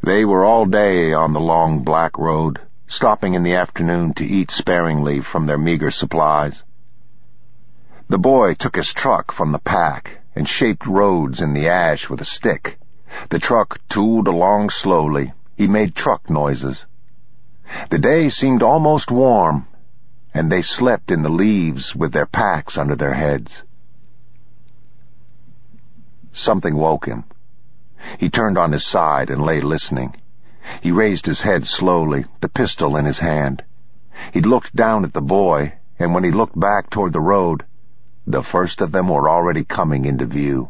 They were all day on the long black road, stopping in the afternoon to eat sparingly from their meager supplies. The boy took his truck from the pack and shaped roads in the ash with a stick. The truck tooled along slowly. He made truck noises. The day seemed almost warm, and they slept in the leaves with their packs under their heads. Something woke him. He turned on his side and lay listening. He raised his head slowly, the pistol in his hand. He looked down at the boy, and when he looked back toward the road, the first of them were already coming into view.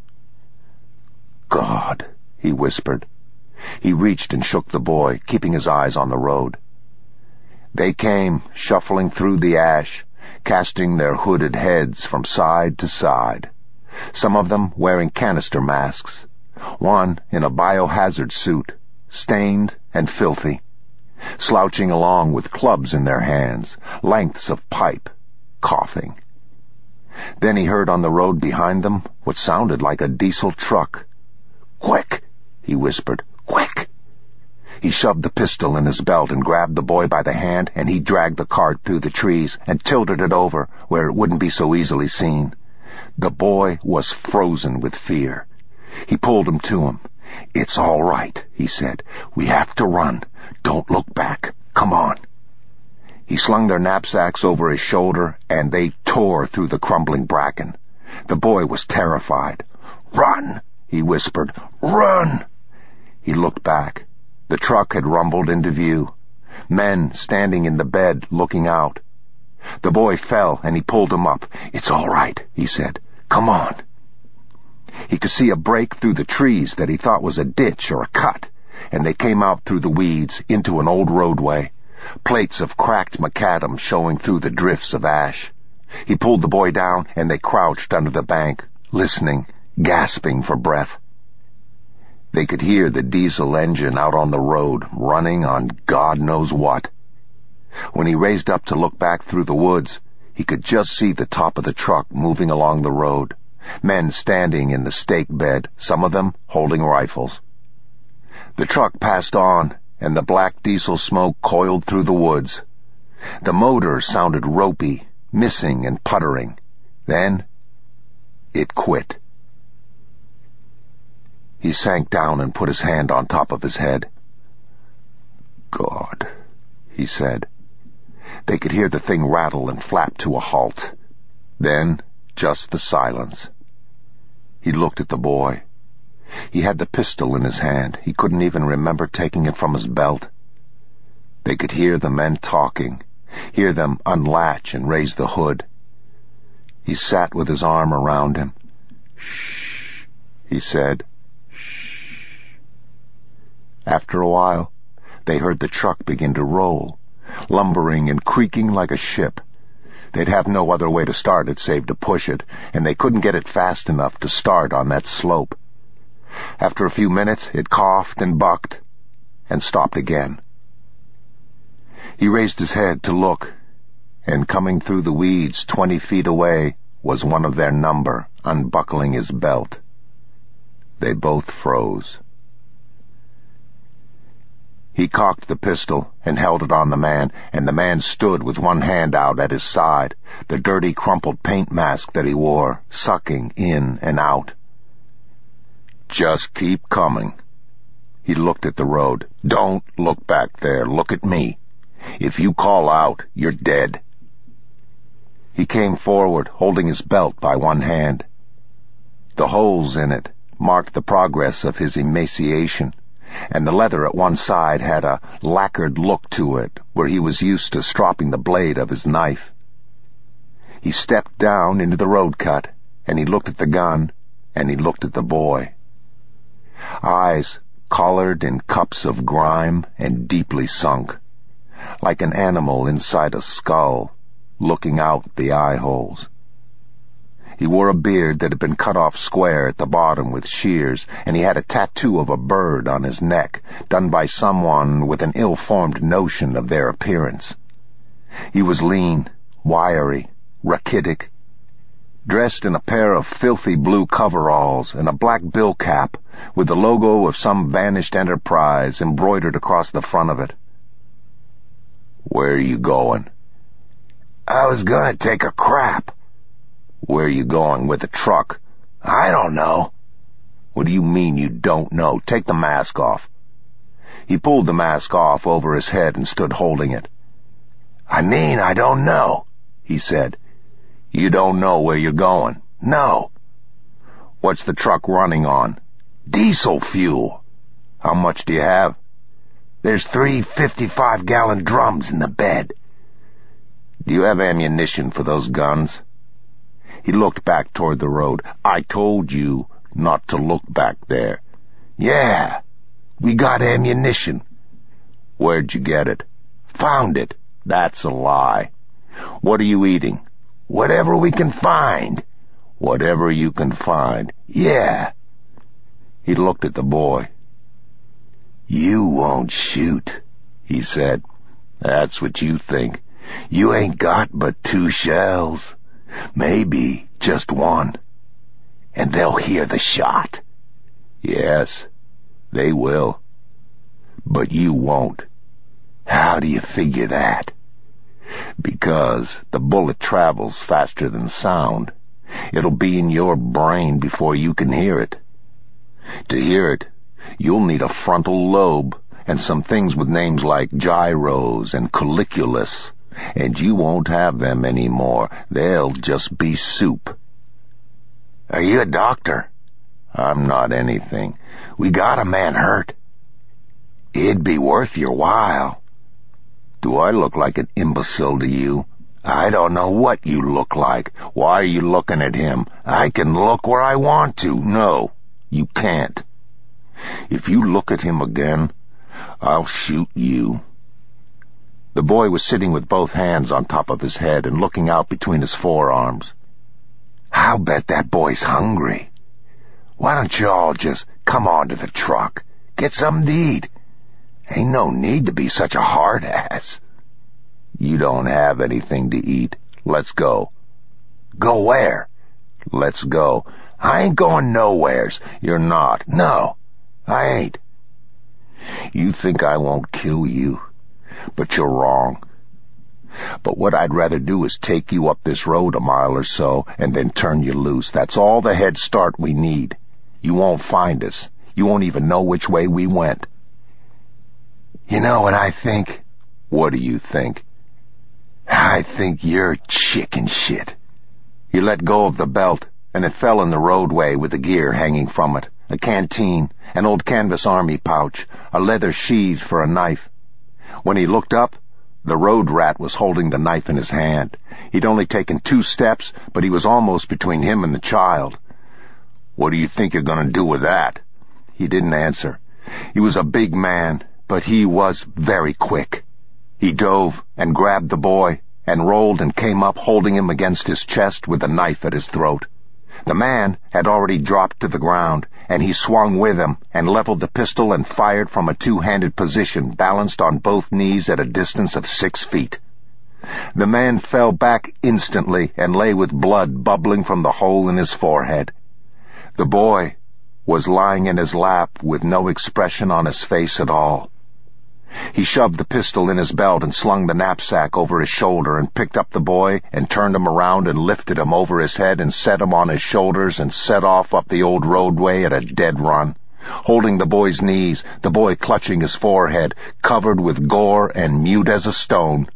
"God," he whispered. He reached and shook the boy, keeping his eyes on the road. They came, shuffling through the ash, casting their hooded heads from side to side, some of them wearing canister masks, one in a biohazard suit, stained and filthy, slouching along with clubs in their hands, lengths of pipe, coughing. Then he heard on the road behind them what sounded like a diesel truck. "Quick!" he whispered. "Quick!" He shoved the pistol in his belt and grabbed the boy by the hand, and he dragged the cart through the trees and tilted it over where it wouldn't be so easily seen. The boy was frozen with fear. He pulled him to him. "It's all right," he said. "We have to run. Don't look back. Come on." He slung their knapsacks over his shoulder, and they tore through the crumbling bracken. The boy was terrified. "Run!" he whispered. "Run!" He looked back. The truck had rumbled into view. Men standing in the bed looking out. The boy fell, and he pulled him up. "It's all right," he said. "Come on." He could see a break through the trees that he thought was a ditch or a cut, and they came out through the weeds into an old roadway, plates of cracked macadam showing through the drifts of ash. He pulled the boy down, and they crouched under the bank, listening, gasping for breath. They could hear the diesel engine out on the road, running on God knows what. When he raised up to look back through the woods, he could just see the top of the truck moving along the road, men standing in the stake bed, some of them holding rifles. The truck passed on, and the black diesel smoke coiled through the woods. The motor sounded ropey, missing and puttering. Then it quit. He sank down and put his hand on top of his head. "God," he said. They could hear the thing rattle and flap to a halt. Then just the silence. He looked at the boy. He had the pistol in his hand. He couldn't even remember taking it from his belt. They could hear the men talking, hear them unlatch and raise the hood. He sat with his arm around him. "Shh," he said. "Shh." After a while, they heard the truck begin to roll, lumbering and creaking like a ship. They'd have no other way to start it save to push it, and they couldn't get it fast enough to start on that slope. After a few minutes, it coughed and bucked, and stopped again. He raised his head to look, and coming through the weeds 20 feet away was one of their number, unbuckling his belt. They both froze. He cocked the pistol and held it on the man, and the man stood with one hand out at his side, the dirty, crumpled paint mask that he wore, sucking in and out. "Just keep coming." He looked at the road. "Don't look back there. Look at me. If you call out, you're dead." He came forward, holding his belt by one hand. The holes in it marked the progress of his emaciation, and the leather at one side had a lacquered look to it, where he was used to stropping the blade of his knife. He stepped down into the road cut, and he looked at the gun, and he looked at the boy. Eyes collared in cups of grime and deeply sunk, like an animal inside a skull, looking out the eye holes. He wore a beard that had been cut off square at the bottom with shears, and he had a tattoo of a bird on his neck, done by someone with an ill-formed notion of their appearance. He was lean, wiry, rachitic, dressed in a pair of filthy blue coveralls and a black bill cap with the logo of some vanished enterprise embroidered across the front of it. "Where are you going?" "I was gonna take a crap." "Where are you going with the truck?" "I don't know." "What do you mean you don't know? Take the mask off." He pulled the mask off over his head and stood holding it. "I mean, I don't know," he said. "You don't know where you're going?" "No." "What's the truck running on?" "Diesel fuel." "How much do you have?" "There's 3 55-gallon drums in the bed." "Do you have ammunition for those guns?" He looked back toward the road. "I told you not to look back there." "Yeah, we got ammunition." "Where'd you get it?" "Found it." "That's a lie." "What are you eating?" "Whatever we can find." "Whatever you can find?" "Yeah." He looked at the boy. "You won't shoot," he said. "That's what you think." "You ain't got but 2 shells. Maybe just 1. And they'll hear the shot." "Yes, they will. But you won't." "How do you figure that?" "Because the bullet travels faster than sound. It'll be in your brain before you can hear it. To hear it, you'll need a frontal lobe and some things with names like gyros and colliculus, and you won't have them anymore. They'll just be soup." "Are you a doctor?" "I'm not anything." "We got a man hurt. It'd be worth your while." "Do I look like an imbecile to you?" "I don't know what you look like." "Why are you looking at him?" "I can look where I want to." "No, you can't. If you look at him again, I'll shoot you." The boy was sitting with both hands on top of his head and looking out between his forearms. "I'll bet that boy's hungry. Why don't you all just come on to the truck? Get something to eat. Ain't no need to be such a hard ass." "You don't have anything to eat. Let's go." "Go where?" "Let's go." "I ain't going nowheres." "You're not." "No, I ain't." "You think I won't kill you, but you're wrong. But what I'd rather do is take you up this road a mile or so and then turn you loose. That's all the head start we need. You won't find us. You won't even know which way we went." "You know what I think?" "What do you think?" "I think you're chicken shit." He let go of the belt, and it fell in the roadway with the gear hanging from it, a canteen, an old canvas army pouch, a leather sheath for a knife. When he looked up, the road rat was holding the knife in his hand. He'd only taken 2 steps, but he was almost between him and the child. "What do you think you're going to do with that?" He didn't answer. He was a big man, but he was very quick. He dove and grabbed the boy and rolled and came up holding him against his chest with the knife at his throat. The man had already dropped to the ground, and he swung with him and leveled the pistol and fired from a 2-handed position, balanced on both knees at a distance of 6 feet. The man fell back instantly and lay with blood bubbling from the hole in his forehead. The boy was lying in his lap with no expression on his face at all. He shoved the pistol in his belt and slung the knapsack over his shoulder and picked up the boy and turned him around and lifted him over his head and set him on his shoulders and set off up the old roadway at a dead run, holding the boy's knees, the boy clutching his forehead, covered with gore and mute as a stone.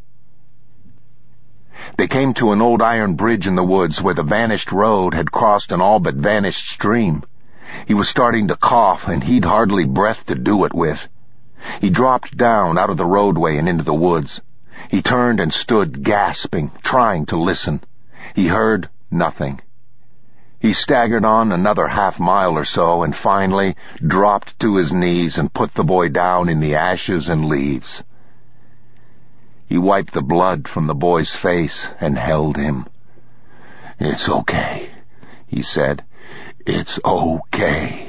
They came to an old iron bridge in the woods where the vanished road had crossed an all but vanished stream. He was starting to cough, and he'd hardly breath to do it with. He dropped down out of the roadway and into the woods. He turned and stood gasping, trying to listen. He heard nothing. He staggered on another half-mile or so and finally dropped to his knees and put the boy down in the ashes and leaves. He wiped the blood from the boy's face and held him. "It's okay," he said. "It's okay."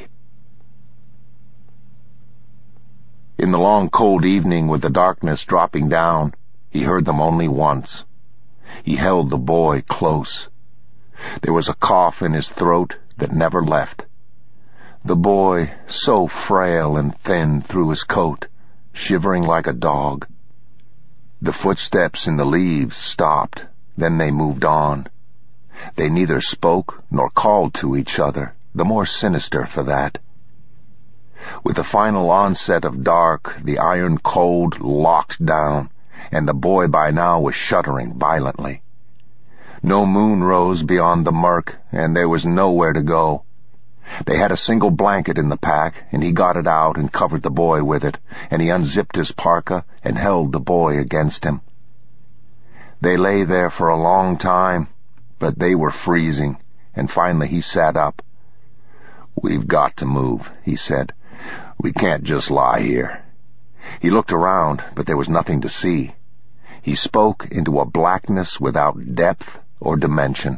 In the long cold evening with the darkness dropping down, he heard them only once. He held the boy close. There was a cough in his throat that never left. The boy, so frail and thin through his coat, shivering like a dog. The footsteps in the leaves stopped, then they moved on. They neither spoke nor called to each other, the more sinister for that. With the final onset of dark, the iron cold locked down, and the boy by now was shuddering violently. No moon rose beyond the murk, and there was nowhere to go. They had a single blanket in the pack, and he got it out and covered the boy with it, and he unzipped his parka and held the boy against him. They lay there for a long time, but they were freezing, and finally he sat up. "We've got to move," he said. "We can't just lie here." He looked around, but there was nothing to see. He spoke into a blackness without depth or dimension.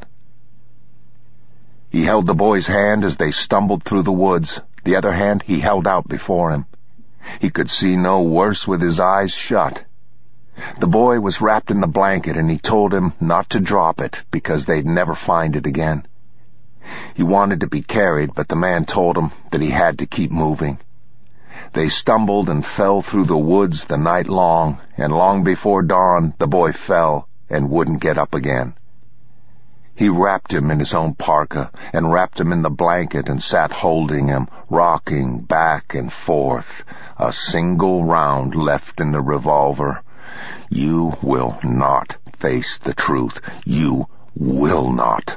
He held the boy's hand as they stumbled through the woods. The other hand he held out before him. He could see no worse with his eyes shut. The boy was wrapped in the blanket, and he told him not to drop it because they'd never find it again. He wanted to be carried, but the man told him that he had to keep moving. They stumbled and fell through the woods the night long, and long before dawn the boy fell and wouldn't get up again. He wrapped him in his own parka and wrapped him in the blanket and sat holding him, rocking back and forth, a single round left in the revolver. "You will not face the truth. You will not."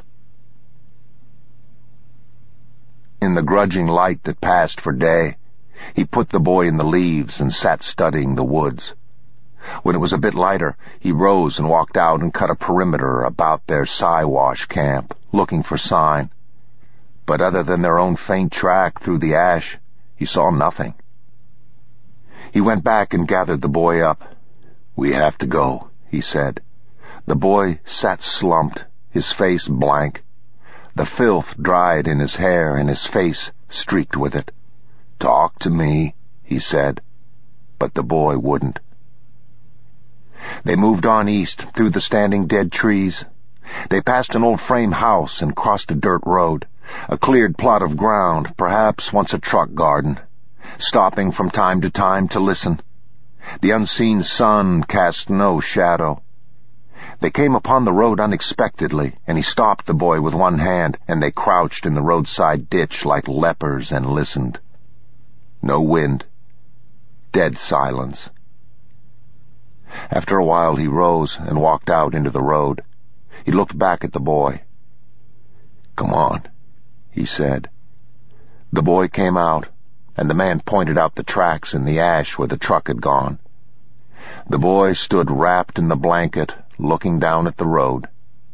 In the grudging light that passed for day, he put the boy in the leaves and sat studying the woods. When it was a bit lighter, he rose and walked out and cut a perimeter about their Siwash camp, looking for sign. But other than their own faint track through the ash, he saw nothing. He went back and gathered the boy up. "We have to go," he said. The boy sat slumped, his face blank. The filth dried in his hair and his face streaked with it. "Talk to me," he said, but the boy wouldn't. They moved on east through the standing dead trees. They passed an old frame house and crossed a dirt road, a cleared plot of ground, perhaps once a truck garden, stopping from time to time to listen. The unseen sun cast no shadow. They came upon the road unexpectedly, and he stopped the boy with one hand, and they crouched in the roadside ditch like lepers and listened. No wind. Dead silence. After a while he rose and walked out into the road. He looked back at the boy. "Come on," he said. The boy came out, and the man pointed out the tracks in the ash where the truck had gone. The boy stood wrapped in the blanket, looking down at the road.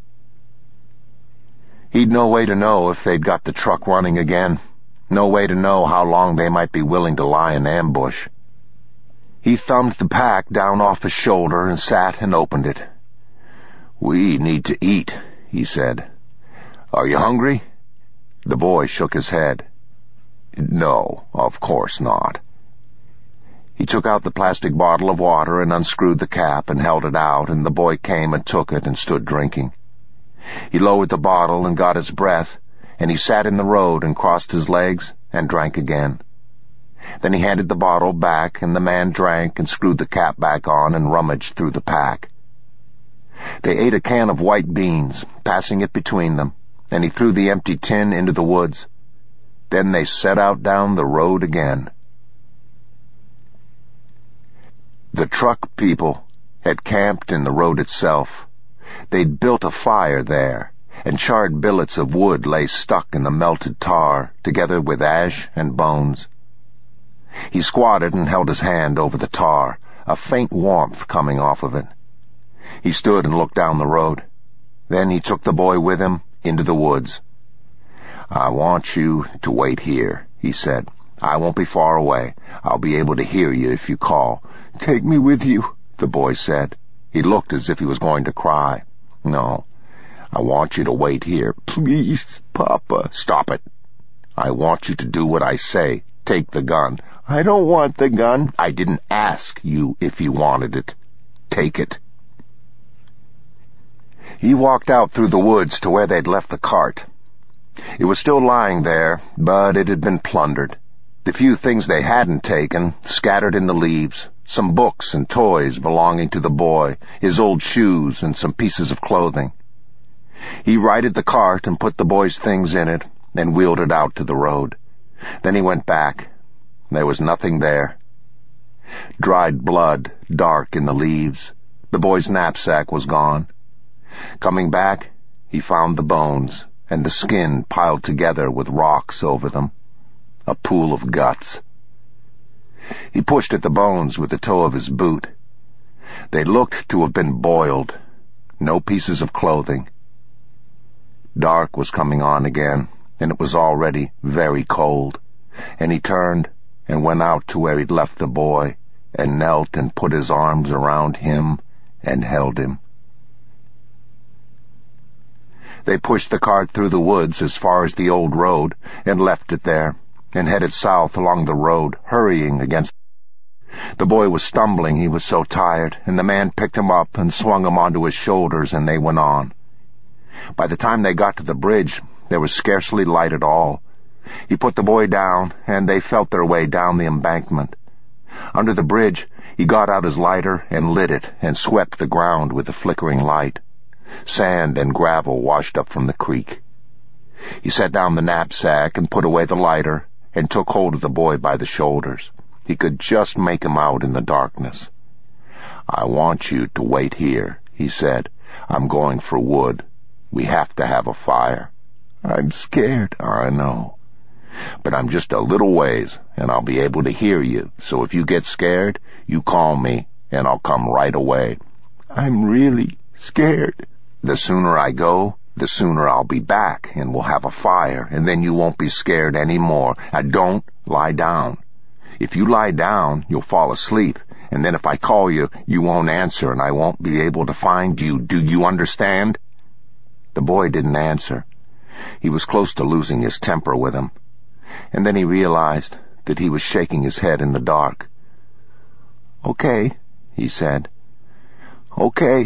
He'd no way to know if they'd got the truck running again, no way to know how long they might be willing to lie in ambush. He thumbed the pack down off his shoulder and sat and opened it. "We need to eat," he said. "Are you hungry?" The boy shook his head. "No, of course not." He took out the plastic bottle of water and unscrewed the cap and held it out, and the boy came and took it and stood drinking. He lowered the bottle and got his breath, and he sat in the road and crossed his legs and drank again. Then he handed the bottle back, and the man drank and screwed the cap back on and rummaged through the pack. They ate a can of white beans, passing it between them, and he threw the empty tin into the woods. Then they set out down the road again. The truck people had camped in the road itself. They'd built a fire there, and charred billets of wood lay stuck in the melted tar, together with ash and bones. He squatted and held his hand over the tar, a faint warmth coming off of it. He stood and looked down the road. Then he took the boy with him into the woods. "I want you to wait here," he said. "I won't be far away. I'll be able to hear you if you call." "Take me with you," the boy said. He looked as if he was going to cry. "No, I want you to wait here." "Please, Papa." "Stop it. I want you to do what I say. Take the gun." "I don't want the gun." "I didn't ask you if you wanted it. Take it." He walked out through the woods to where they'd left the cart. It was still lying there, but it had been plundered. The few things they hadn't taken, scattered in the leaves, some books and toys belonging to the boy, his old shoes, and some pieces of clothing. He righted the cart and put the boy's things in it, and wheeled it out to the road. Then he went back. There was nothing there. Dried blood, dark in the leaves. The boy's knapsack was gone. Coming back, he found the bones, and the skin piled together with rocks over them. A pool of guts. He pushed at the bones with the toe of his boot. They looked to have been boiled. No pieces of clothing. Dark was coming on again, and it was already very cold, and he turned and went out to where he'd left the boy, and knelt and put his arms around him and held him. They pushed the cart through the woods as far as the old road, and left it there, and headed south along the road, hurrying against. The boy was stumbling, he was so tired, and the man picked him up and swung him onto his shoulders, and they went on. By the time they got to the bridge, there was scarcely light at all. He put the boy down, and they felt their way down the embankment. Under the bridge, he got out his lighter and lit it and swept the ground with the flickering light. Sand and gravel washed up from the creek. He set down the knapsack and put away the lighter and took hold of the boy by the shoulders. He could just make him out in the darkness. "I want you to wait here," he said. "I'm going for wood. We have to have a fire." "I'm scared." "I know. But I'm just a little ways, and I'll be able to hear you, so if you get scared, you call me, and I'll come right away." "I'm really scared." "The sooner I go, the sooner I'll be back, and we'll have a fire, and then you won't be scared any more. Now don't lie down. If you lie down, you'll fall asleep, and then if I call you, you won't answer, and I won't be able to find you. Do you understand?" The boy didn't answer. He was close to losing his temper with him. And then he realized that he was shaking his head in the dark. "Okay," he said. "Okay."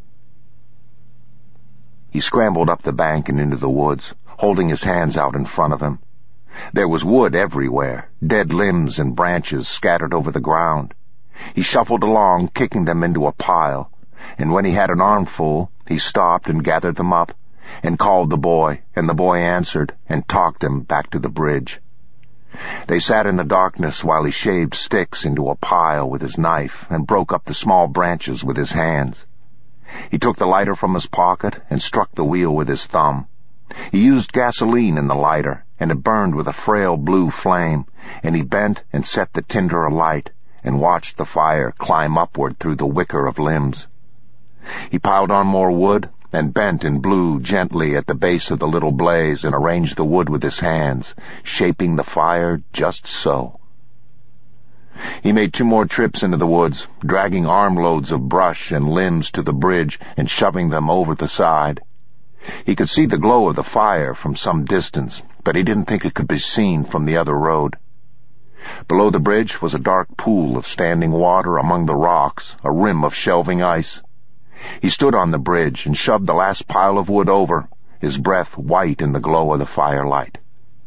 He scrambled up the bank and into the woods, holding his hands out in front of him. There was wood everywhere, dead limbs and branches scattered over the ground. He shuffled along, kicking them into a pile, and when he had an armful, he stopped and gathered them up, and called the boy, and the boy answered, and talked him back to the bridge. They sat in the darkness while he shaved sticks into a pile with his knife and broke up the small branches with his hands. He took the lighter from his pocket and struck the wheel with his thumb. He used gasoline in the lighter, and it burned with a frail blue flame, and he bent and set the tinder alight and watched the fire climb upward through the wicker of limbs. He piled on more wood and bent and blew gently at the base of the little blaze and arranged the wood with his hands, shaping the fire just so. He made 2 more trips into the woods, dragging armloads of brush and limbs to the bridge and shoving them over the side. He could see the glow of the fire from some distance, but he didn't think it could be seen from the other road. Below the bridge was a dark pool of standing water among the rocks, a rim of shelving ice. He stood on the bridge and shoved the last pile of wood over, his breath white in the glow of the firelight.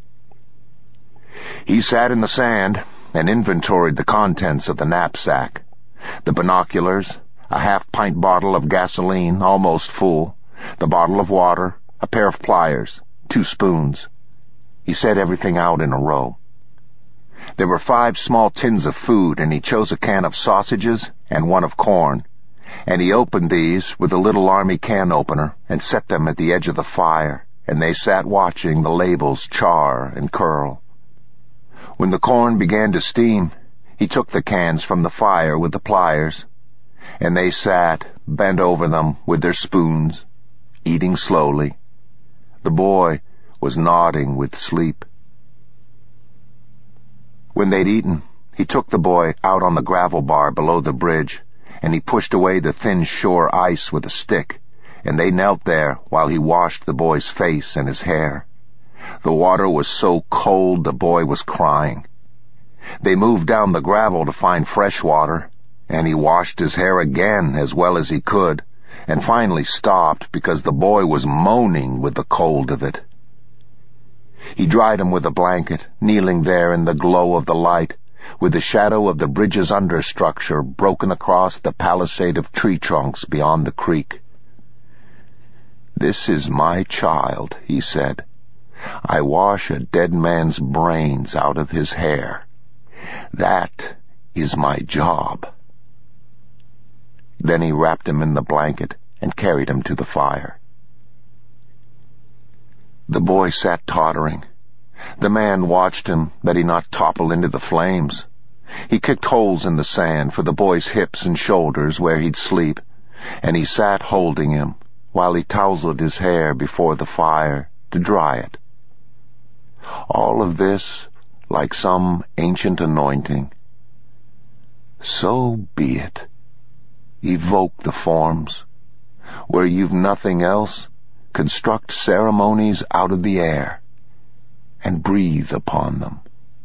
He sat in the sand and inventoried the contents of the knapsack. The binoculars, a half-pint bottle of gasoline almost full, the bottle of water, a pair of pliers, 2 spoons. He set everything out in a row. There were 5 small tins of food, and he chose a can of sausages and 1 of corn, and he opened these with a little army can opener and set them at the edge of the fire, and they sat watching the labels char and curl. When the corn began to steam, he took the cans from the fire with the pliers, and they sat, bent over them with their spoons, eating slowly. The boy was nodding with sleep. When they'd eaten, he took the boy out on the gravel bar below the bridge, and he pushed away the thin shore ice with a stick, and they knelt there while he washed the boy's face and his hair. The water was so cold the boy was crying. They moved down the gravel to find fresh water, and he washed his hair again as well as he could, and finally stopped because the boy was moaning with the cold of it. He dried him with a blanket, kneeling there in the glow of the light, with the shadow of the bridge's understructure broken across the palisade of tree trunks beyond the creek. "This is my child," he said. "I wash a dead man's brains out of his hair. That is my job." Then he wrapped him in the blanket and carried him to the fire. The boy sat tottering. The man watched him that he not topple into the flames. He kicked holes in the sand for the boy's hips and shoulders where he'd sleep, and he sat holding him while he tousled his hair before the fire to dry it. All of this like some ancient anointing. So be it. Evoke the forms. Where you've nothing else, construct ceremonies out of the air and breathe upon them.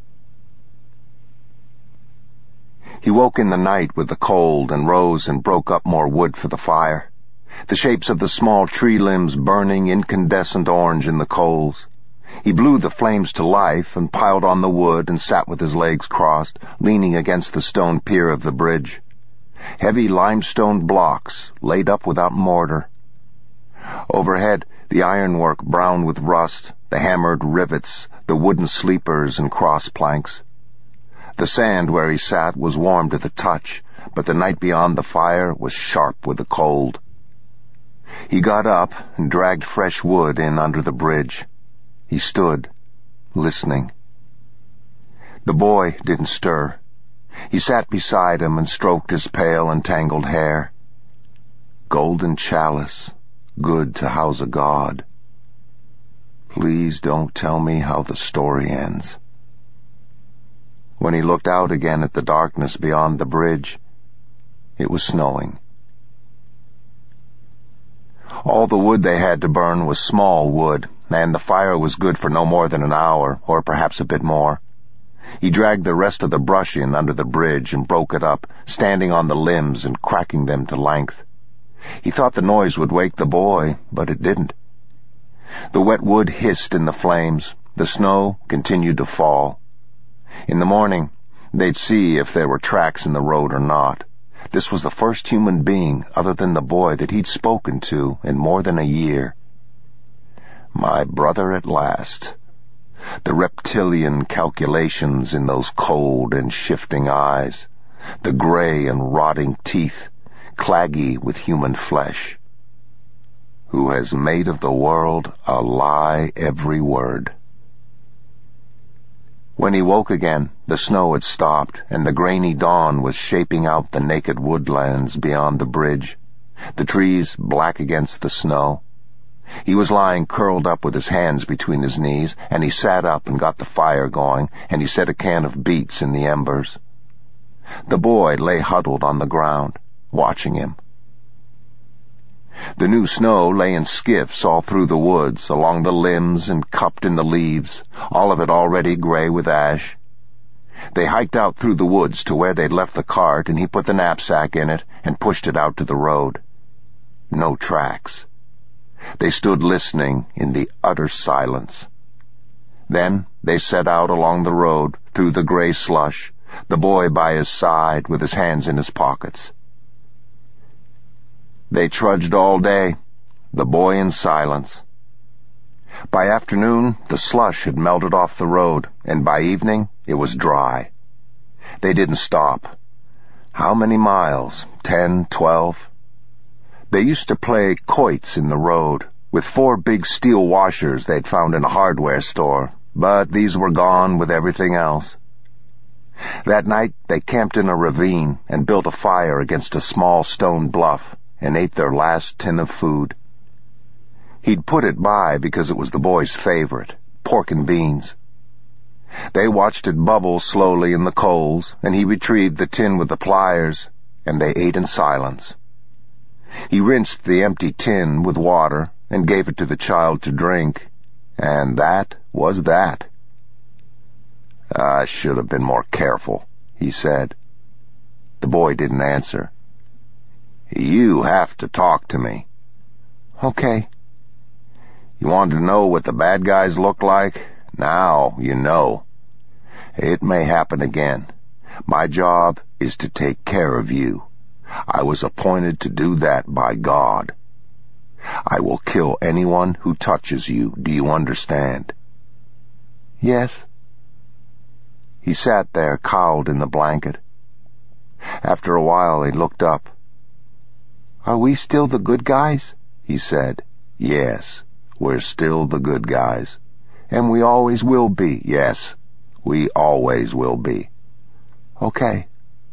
He woke in the night with the cold and rose and broke up more wood for the fire, the shapes of the small tree limbs burning incandescent orange in the coals. He blew the flames to life and piled on the wood and sat with his legs crossed, leaning against the stone pier of the bridge. Heavy limestone blocks laid up without mortar. Overhead, the ironwork brown with rust, the hammered rivets, the wooden sleepers and cross planks. The sand where he sat was warm to the touch, but the night beyond the fire was sharp with the cold. He got up and dragged fresh wood in under the bridge. He stood, listening. The boy didn't stir. He sat beside him and stroked his pale and tangled hair. Golden chalice, good to house a god. Please don't tell me how the story ends. When he looked out again at the darkness beyond the bridge, it was snowing. All the wood they had to burn was small wood, and the fire was good for no more than an hour, or perhaps a bit more. He dragged the rest of the brush in under the bridge and broke it up, standing on the limbs and cracking them to length. He thought the noise would wake the boy, but it didn't. The wet wood hissed in the flames. The snow continued to fall. In the morning, they'd see if there were tracks in the road or not. This was the first human being other than the boy that he'd spoken to in more than a year. My brother at last. The reptilian calculations in those cold and shifting eyes, the gray and rotting teeth, claggy with human flesh. Who has made of the world a lie every word. When he woke again, the snow had stopped, and the grainy dawn was shaping out the naked woodlands beyond the bridge, the trees black against the snow. He was lying curled up with his hands between his knees, and he sat up and got the fire going, and he set a can of beets in the embers. The boy lay huddled on the ground, watching him. The new snow lay in skiffs all through the woods, along the limbs and cupped in the leaves, all of it already gray with ash. They hiked out through the woods to where they'd left the cart, and he put the knapsack in it and pushed it out to the road. No tracks. They stood listening in the utter silence. Then they set out along the road, through the gray slush, the boy by his side with his hands in his pockets. They trudged all day, the boy in silence. By afternoon, the slush had melted off the road, and by evening, it was dry. They didn't stop. How many miles? 10, 12? They used to play quoits in the road, with 4 big steel washers they'd found in a hardware store, but these were gone with everything else. That night, they camped in a ravine and built a fire against a small stone bluff, and ate their last tin of food. He'd put it by because it was the boy's favorite, pork and beans. They watched it bubble slowly in the coals, and he retrieved the tin with the pliers, and they ate in silence. He rinsed the empty tin with water and gave it to the child to drink, and that was that. "I should have been more careful," he said. The boy didn't answer. "You have to talk to me." "Okay." "You wanted to know what the bad guys look like? Now you know. It may happen again. My job is to take care of you. I was appointed to do that by God. I will kill anyone who touches you. Do you understand?" "Yes." He sat there, cowled in the blanket. After a while, he looked up. "Are we still the good guys?" he said. "Yes, we're still the good guys. And we always will be. Yes, we always will be." "Okay."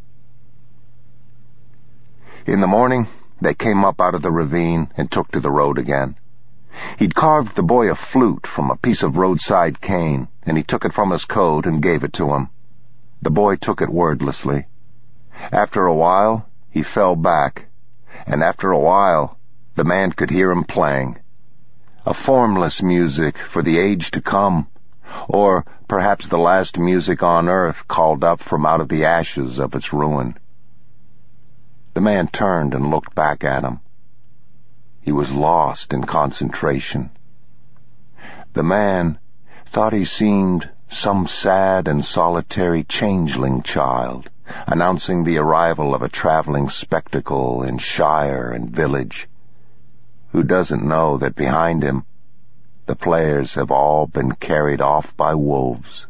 In the morning, they came up out of the ravine and took to the road again. He'd carved the boy a flute from a piece of roadside cane, and he took it from his coat and gave it to him. The boy took it wordlessly. After a while, he fell back, and after a while, the man could hear him playing. A formless music for the age to come, or perhaps the last music on earth called up from out of the ashes of its ruin. The man turned and looked back at him. He was lost in concentration. The man thought he seemed some sad and solitary changeling child, announcing the arrival of a traveling spectacle in shire and village, who doesn't know that behind him the players have all been carried off by wolves.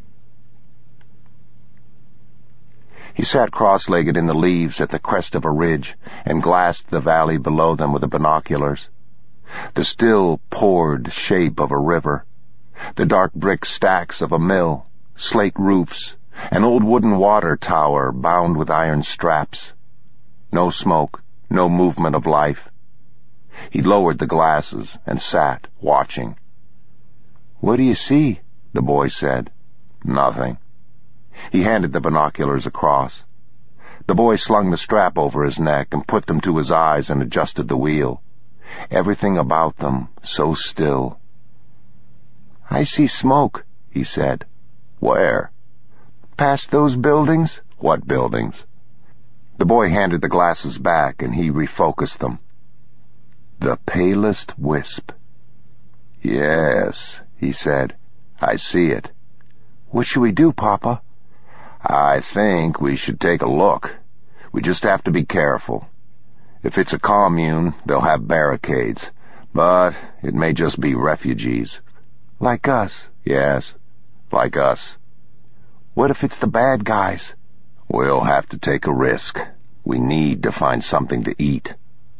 He sat cross-legged in the leaves at the crest of a ridge and glassed the valley below them with the binoculars. The still poured shape of a river, the dark brick stacks of a mill, slate roofs, an old wooden water tower bound with iron straps. No smoke, no movement of life. He lowered the glasses and sat, watching. "What do you see?" the boy said. "Nothing." He handed the binoculars across. The boy slung the strap over his neck and put them to his eyes and adjusted the wheel. Everything about them so still. "I see smoke," he said. "Where?" "Past those buildings." "What buildings?" The boy handed the glasses back and he refocused them. "The palest wisp." "Yes," he said. "I see it." "What should we do, Papa?" "I think we should take a look. We just have to be careful. If it's a commune, they'll have barricades, but it may just be refugees." "Like us?" "Yes, like us." "What if it's the bad guys?" "We'll have to take a risk. We need to find something to eat."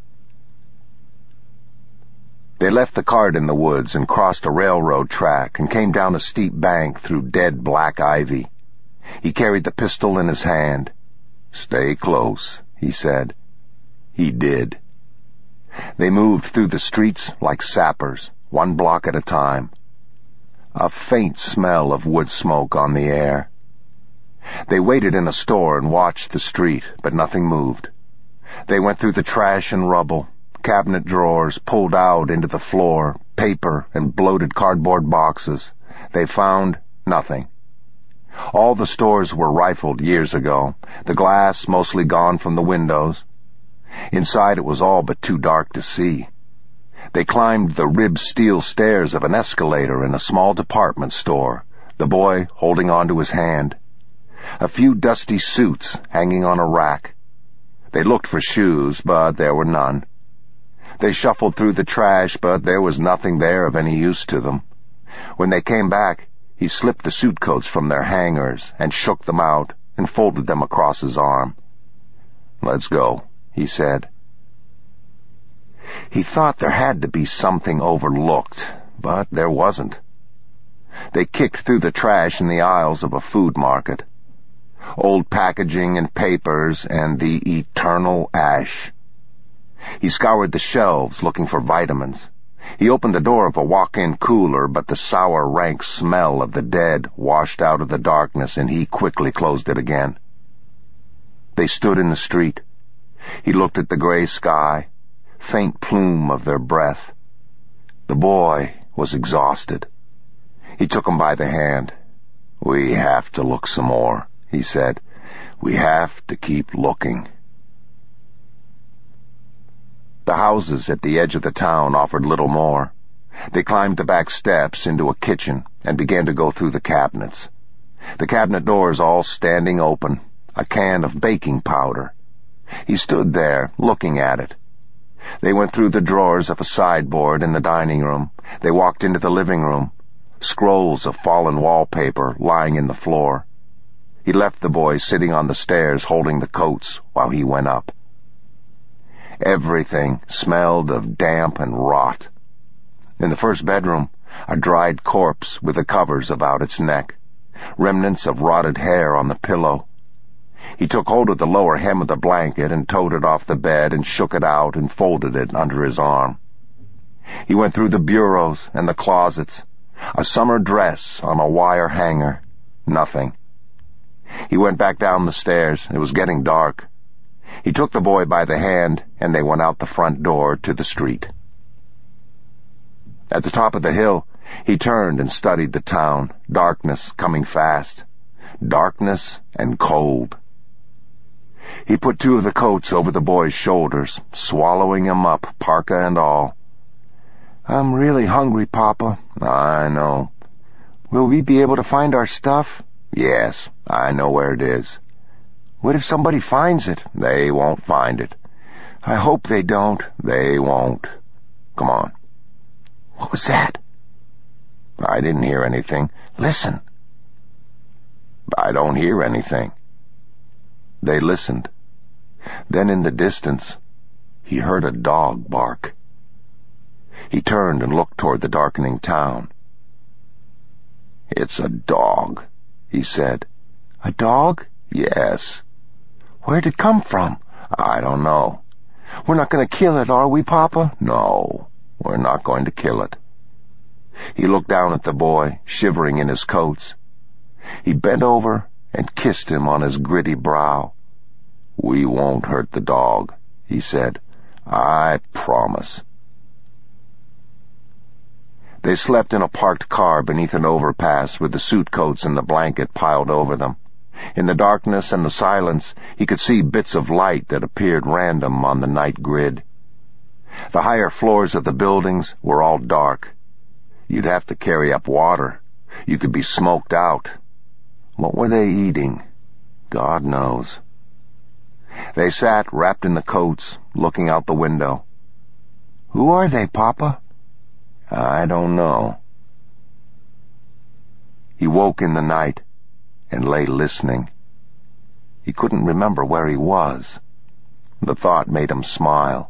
They left the cart in the woods and crossed a railroad track and came down a steep bank through dead black ivy. He carried the pistol in his hand. "Stay close," he said. He did. They moved through the streets like sappers, one block at a time. A faint smell of wood smoke on the air. They waited in a store and watched the street, but nothing moved. They went through the trash and rubble, cabinet drawers pulled out into the floor, paper and bloated cardboard boxes. They found nothing. All the stores were rifled years ago, the glass mostly gone from the windows. Inside it was all but too dark to see. They climbed the ribbed steel stairs of an escalator in a small department store, the boy holding onto his hand. A few dusty suits hanging on a rack. They looked for shoes, but there were none. They shuffled through the trash, but there was nothing there of any use to them. When they came back, he slipped the suit coats from their hangers and shook them out and folded them across his arm. "Let's go," he said. He thought there had to be something overlooked, but there wasn't. They kicked through the trash in the aisles of a food market. Old packaging and papers and the eternal ash. He scoured the shelves looking for vitamins. He opened the door of a walk-in cooler, but the sour, rank smell of the dead washed out of the darkness, and he quickly closed it again. They stood in the street. He looked at the gray sky, faint plume of their breath. The boy was exhausted. He took him by the hand. "We have to look some more," he said. "We have to keep looking." The houses at the edge of the town offered little more. They climbed the back steps into a kitchen and began to go through the cabinets. The cabinet doors all standing open, a can of baking powder. He stood there, looking at it. They went through the drawers of a sideboard in the dining room. They walked into the living room, scrolls of fallen wallpaper lying in the floor. He left the boy sitting on the stairs holding the coats while he went up. Everything smelled of damp and rot. In the first bedroom, a dried corpse with the covers about its neck, remnants of rotted hair on the pillow. He took hold of the lower hem of the blanket and towed it off the bed and shook it out and folded it under his arm. He went through the bureaus and the closets. A summer dress on a wire hanger. Nothing. He went back down the stairs. It was getting dark. He took the boy by the hand, and they went out the front door to the street. At the top of the hill, he turned and studied the town, darkness coming fast. Darkness and cold. He put two of the coats over the boy's shoulders, swallowing him up, parka and all. "I'm really hungry, Papa." "I know." "Will we be able to find our stuff?" "Yes, I know where it is." "What if somebody finds it?" "They won't find it." "I hope they don't." "They won't. Come on." "What was that?" "I didn't hear anything." "Listen." "I don't hear anything." They listened. Then in the distance, he heard a dog bark. He turned and looked toward the darkening town. "It's a dog," he said. "A dog?" "Yes." "Where'd it come from?" "I don't know." "We're not going to kill it, are we, Papa?" "No, we're not going to kill it." He looked down at the boy, shivering in his coats. He bent over and kissed him on his gritty brow. "We won't hurt the dog," he said. "I promise." They slept in a parked car beneath an overpass with the suit coats and the blanket piled over them. In the darkness and the silence, he could see bits of light that appeared random on the night grid. The higher floors of the buildings were all dark. You'd have to carry up water. You could be smoked out. What were they eating? God knows. They sat wrapped in the coats, looking out the window. "Who are they, Papa?" "I don't know." He woke in the night and lay listening. He couldn't remember where he was. The thought made him smile.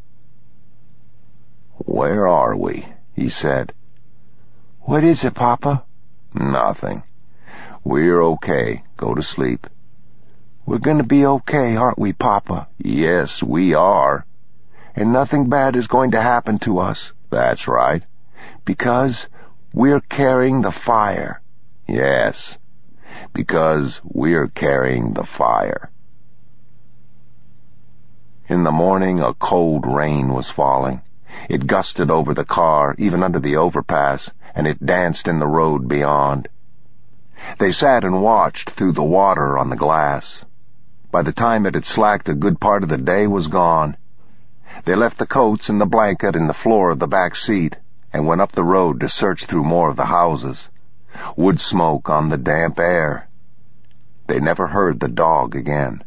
"Where are we?" he said. "What is it, Papa?" "Nothing. We're okay. Go to sleep." "We're going to be okay, aren't we, Papa?" "Yes, we are." "And nothing bad is going to happen to us?" "That's right." "Because we're carrying the fire." "Yes, because we're carrying the fire." In the morning, a cold rain was falling. It gusted over the car, even under the overpass, and it danced in the road beyond. They sat and watched through the water on the glass. By the time it had slacked, a good part of the day was gone. They left the coats and the blanket in the floor of the back seat and went up the road to search through more of the houses. Wood smoke on the damp air. They never heard the dog again.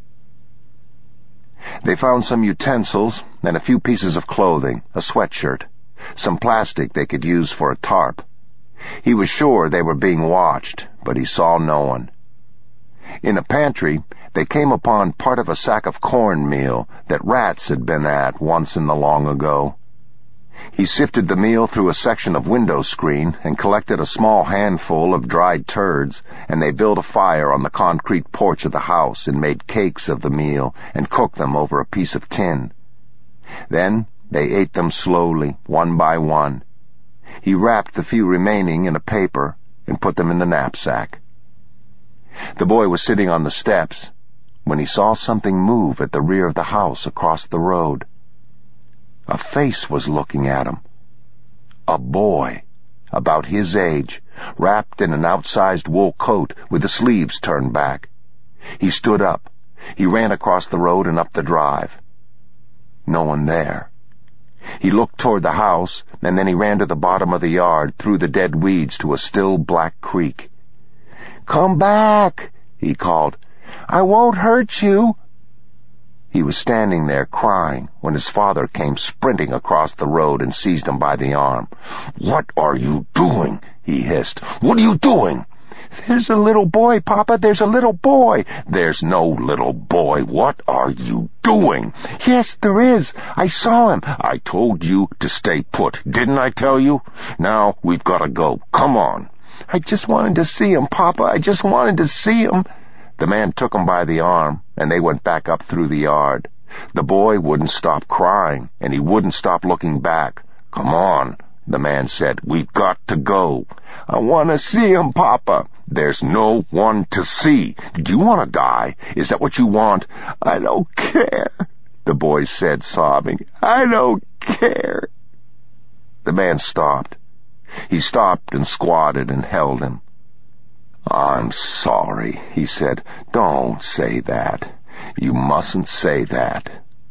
They found some utensils and a few pieces of clothing, a sweatshirt, some plastic they could use for a tarp. He was sure they were being watched, but he saw no one. In a pantry, they came upon part of a sack of cornmeal that rats had been at once in the long ago. He sifted the meal through a section of window screen and collected a small handful of dried turds, and they built a fire on the concrete porch of the house and made cakes of the meal and cooked them over a piece of tin. Then they ate them slowly, one by one. He wrapped the few remaining in a paper and put them in the knapsack. The boy was sitting on the steps when he saw something move at the rear of the house across the road. A face was looking at him. A boy, about his age, wrapped in an outsized wool coat with the sleeves turned back. He stood up. He ran across the road and up the drive. No one there. He looked toward the house, and then he ran to the bottom of the yard, through the dead weeds to a still black creek. "Come back," he called. "I won't hurt you." He was standing there crying when his father came sprinting across the road and seized him by the arm. "What are you doing?" he hissed. "What are you doing?" "There's a little boy, Papa. There's a little boy." "There's no little boy. What are you doing?" "Yes, there is. I saw him." "I told you to stay put. Didn't I tell you? Now we've got to go. Come on." "I just wanted to see him, Papa. I just wanted to see him." The man took him by the arm, and they went back up through the yard. The boy wouldn't stop crying, and he wouldn't stop looking back. "Come on," the man said. "We've got to go." "I want to see him, Papa." "There's no one to see. Do you want to die? Is that what you want?" "I don't care," the boy said, sobbing. "I don't care." The man stopped. He stopped and squatted and held him. "I'm sorry," he said. "Don't say that. You mustn't say that."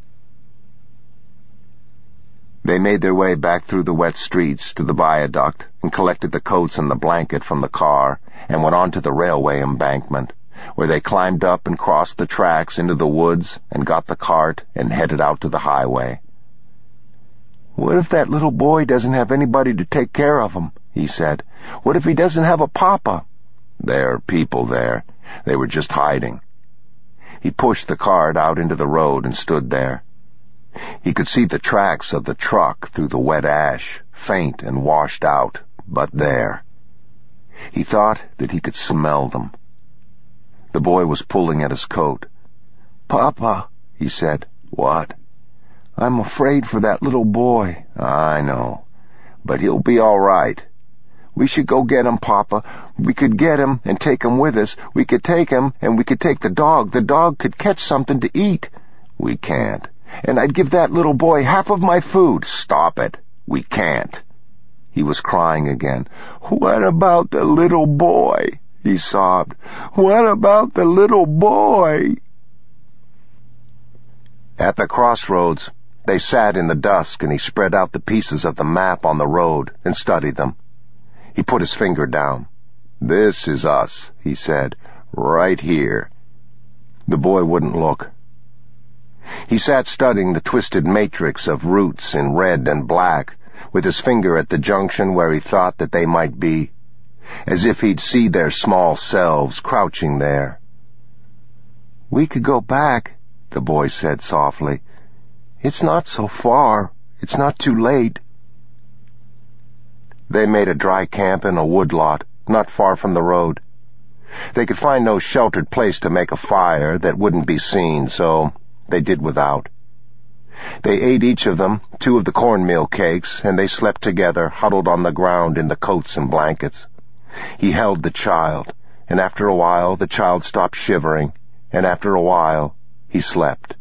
They made their way back through the wet streets to the viaduct and collected the coats and the blanket from the car and went on to the railway embankment, where they climbed up and crossed the tracks into the woods and got the cart and headed out to the highway. "What if that little boy doesn't have anybody to take care of him?" he said. "What if he doesn't have a papa?" "There are people there. They were just hiding." He pushed the cart out into the road and stood there. He could see the tracks of the truck through the wet ash, faint and washed out, but there. He thought that he could smell them. The boy was pulling at his coat. "Papa," he said. "What?" "I'm afraid for that little boy." "I know. But he'll be all right." "We should go get him, Papa. We could get him and take him with us. We could take him, and we could take the dog. The dog could catch something to eat." "We can't." "And I'd give that little boy half of my food." "Stop it. We can't." He was crying again. "What about the little boy?" he sobbed. "What about the little boy?" At the crossroads, they sat in the dusk, and he spread out the pieces of the map on the road and studied them. He put his finger down. "This is us," he said. "Right here." The boy wouldn't look. He sat studying the twisted matrix of routes in red and black, with his finger at the junction where he thought that they might be, as if he'd see their small selves crouching there. "We could go back," the boy said softly. "It's not so far. It's not too late." They made a dry camp in a woodlot, not far from the road. They could find no sheltered place to make a fire that wouldn't be seen, so they did without. They ate each of them 2 of the cornmeal cakes, and they slept together, huddled on the ground in the coats and blankets. He held the child, and after a while the child stopped shivering, and after a while he slept.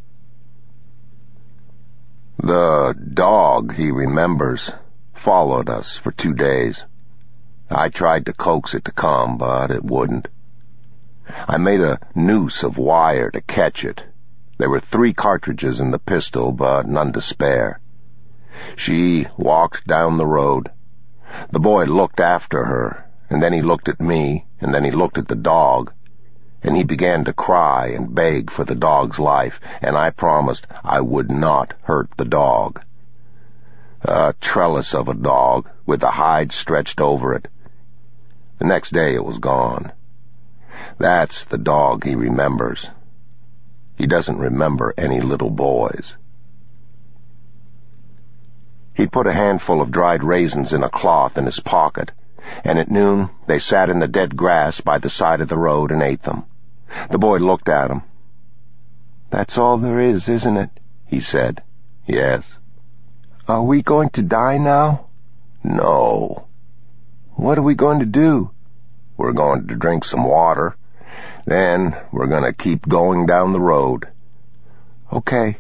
The dog, he remembers, followed us for 2 days. I tried to coax it to come, but it wouldn't. I made a noose of wire to catch it. There were 3 cartridges in the pistol, but none to spare. She walked down the road. The boy looked after her, and then he looked at me, and then he looked at the dog, and he began to cry and beg for the dog's life, and I promised I would not hurt the dog. A trellis of a dog, with the hide stretched over it. The next day it was gone. That's the dog he remembers. He doesn't remember any little boys. He'd put a handful of dried raisins in a cloth in his pocket, and at noon they sat in the dead grass by the side of the road and ate them. The boy looked at him. "That's all there is, isn't it?" he said. "Yes." "Are we going to die now?" "No." "What are we going to do?" "We're going to drink some water. Then we're going to keep going down the road." "Okay."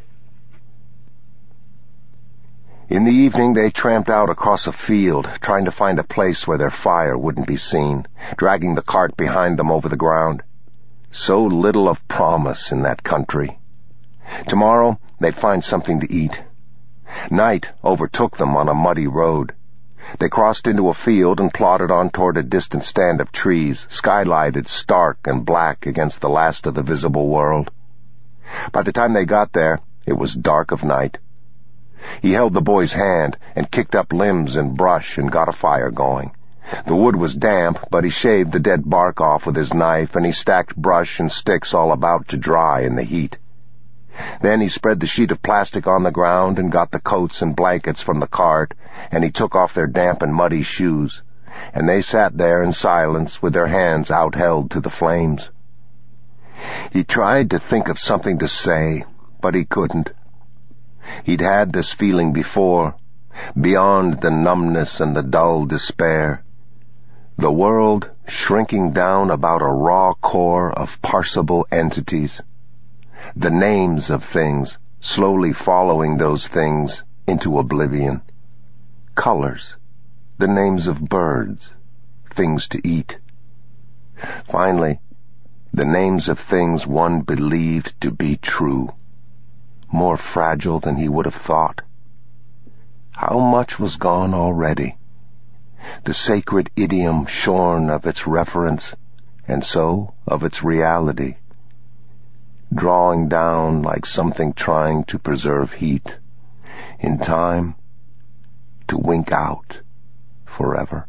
In the evening they tramped out across a field, trying to find a place where their fire wouldn't be seen, dragging the cart behind them over the ground. So little of promise in that country. Tomorrow they'd find something to eat. Night overtook them on a muddy road. They crossed into a field and plodded on toward a distant stand of trees, skylighted stark and black against the last of the visible world. By the time they got there, it was dark of night. He held the boy's hand and kicked up limbs and brush and got a fire going. The wood was damp, but he shaved the dead bark off with his knife, and he stacked brush and sticks all about to dry in the heat. Then he spread the sheet of plastic on the ground and got the coats and blankets from the cart, and he took off their damp and muddy shoes, and they sat there in silence with their hands outheld to the flames. He tried to think of something to say, but he couldn't. He'd had this feeling before, beyond the numbness and the dull despair. The world shrinking down about a raw core of parsable entities. The names of things slowly following those things into oblivion. Colors, the names of birds, things to eat. Finally, the names of things one believed to be true, more fragile than he would have thought. How much was gone already? The sacred idiom shorn of its reference, and so of its reality, drawing down like something trying to preserve heat, in time, to wink out forever.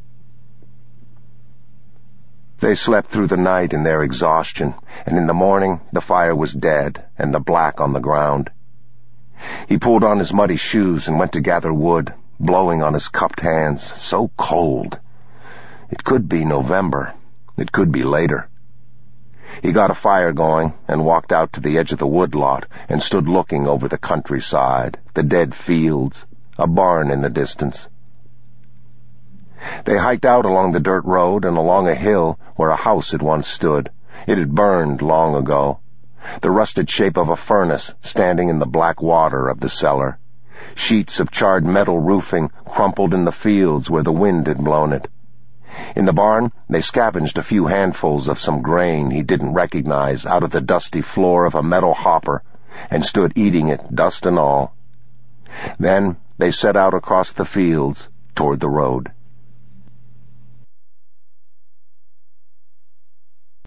They slept through the night in their exhaustion, and in the morning the fire was dead and the black on the ground. He pulled on his muddy shoes and went to gather wood, blowing on his cupped hands, so cold. It could be November. It could be later. He got a fire going and walked out to the edge of the woodlot and stood looking over the countryside, the dead fields, a barn in the distance. They hiked out along the dirt road and along a hill where a house had once stood. It had burned long ago. The rusted shape of a furnace standing in the black water of the cellar. Sheets of charred metal roofing crumpled in the fields where the wind had blown it. In the barn, they scavenged a few handfuls of some grain he didn't recognize out of the dusty floor of a metal hopper and stood eating it, dust and all. Then they set out across the fields toward the road.